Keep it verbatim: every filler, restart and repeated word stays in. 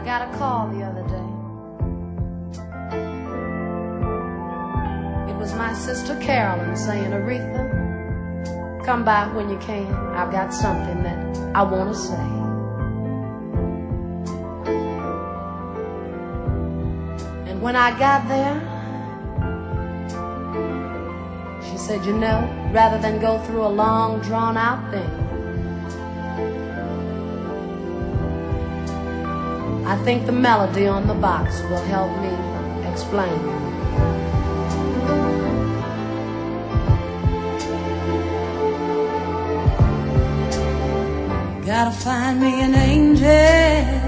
got a call the other day. It was my sister Carolyn saying, Aretha, come by when you can. I've got something that I want to say. And when I got there, she said, you know, rather than go through a long, drawn-out thing, I think the melody on the box will help me explain. Gotta find me an angel